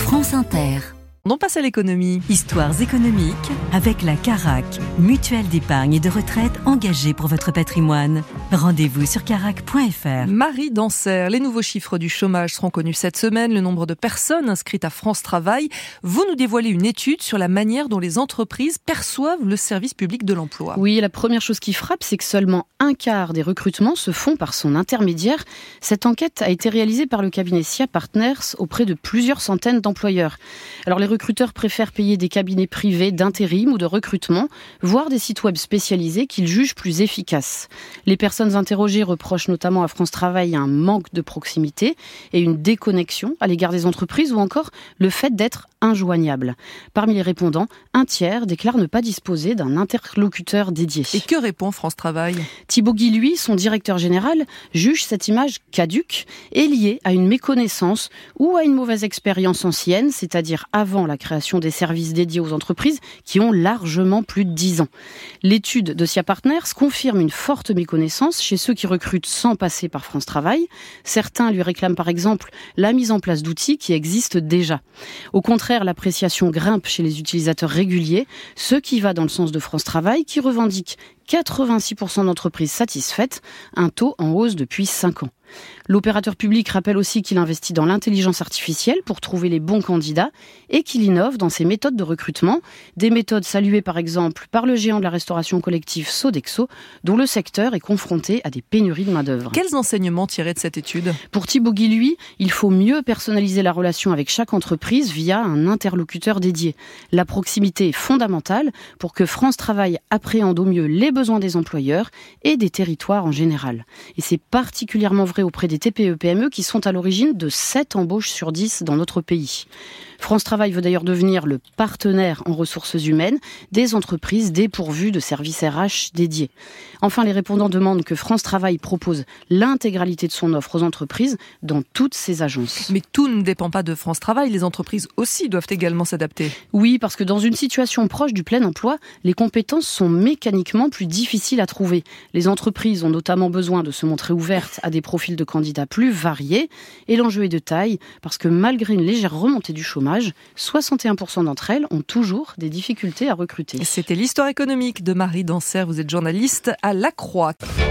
France Inter. On passe à l'économie. Histoires économiques avec la Carac, mutuelle d'épargne et de retraite engagée pour votre patrimoine. Rendez-vous sur carac.fr. Marie Danser, les nouveaux chiffres du chômage seront connus cette semaine, le nombre de personnes inscrites à France Travail. Vous nous dévoilez une étude sur la manière dont les entreprises perçoivent le service public de l'emploi. Oui, la première chose qui frappe, c'est que seulement un quart des recrutements se font par son intermédiaire. Cette enquête a été réalisée par le cabinet SIA Partners auprès de plusieurs centaines d'employeurs. Alors les recruteurs préfèrent payer des cabinets privés d'intérim ou de recrutement, voire des sites web spécialisés qu'ils jugent plus efficaces. Les personnes interrogées reprochent notamment à France Travail un manque de proximité et une déconnexion à l'égard des entreprises ou encore le fait d'être injoignable. Parmi les répondants, un tiers déclare ne pas disposer d'un interlocuteur dédié. Et que répond France Travail ? Thibaut Guy, lui, son directeur général, juge cette image caduque et liée à une méconnaissance ou à une mauvaise expérience ancienne, c'est-à-dire avant la création des services dédiés aux entreprises qui ont largement plus de 10 ans. L'étude de SIA Partners confirme une forte méconnaissance chez ceux qui recrutent sans passer par France Travail. Certains lui réclament par exemple la mise en place d'outils qui existent déjà. Au contraire, l'appréciation grimpe chez les utilisateurs réguliers, ce qui va dans le sens de France Travail qui revendique 86% d'entreprises satisfaites, un taux en hausse depuis 5 ans. L'opérateur public rappelle aussi qu'il investit dans l'intelligence artificielle pour trouver les bons candidats et qu'il innove dans ses méthodes de recrutement, des méthodes saluées par exemple par le géant de la restauration collective Sodexo, dont le secteur est confronté à des pénuries de main-d'œuvre. Quels enseignements tirer de cette étude ? Pour Thibaut Guy, lui, il faut mieux personnaliser la relation avec chaque entreprise via un interlocuteur dédié. La proximité est fondamentale pour que France Travail appréhende au mieux les besoins des employeurs et des territoires en général. Et c'est particulièrement vrai auprès des TPE-PME qui sont à l'origine de 7 embauches sur 10 dans notre pays. France Travail veut d'ailleurs devenir le partenaire en ressources humaines des entreprises dépourvues de services RH dédiés. Enfin, les répondants demandent que France Travail propose l'intégralité de son offre aux entreprises dans toutes ses agences. Mais tout ne dépend pas de France Travail, les entreprises aussi doivent également s'adapter. Oui, parce que dans une situation proche du plein emploi, les compétences sont mécaniquement plus difficiles à trouver. Les entreprises ont notamment besoin de se montrer ouvertes à des profils de candidats plus variés. Et l'enjeu est de taille, parce que malgré une légère remontée du chômage, 61% d'entre elles ont toujours des difficultés à recruter. C'était l'histoire économique de Marie Danser. Vous êtes journaliste à La Croix.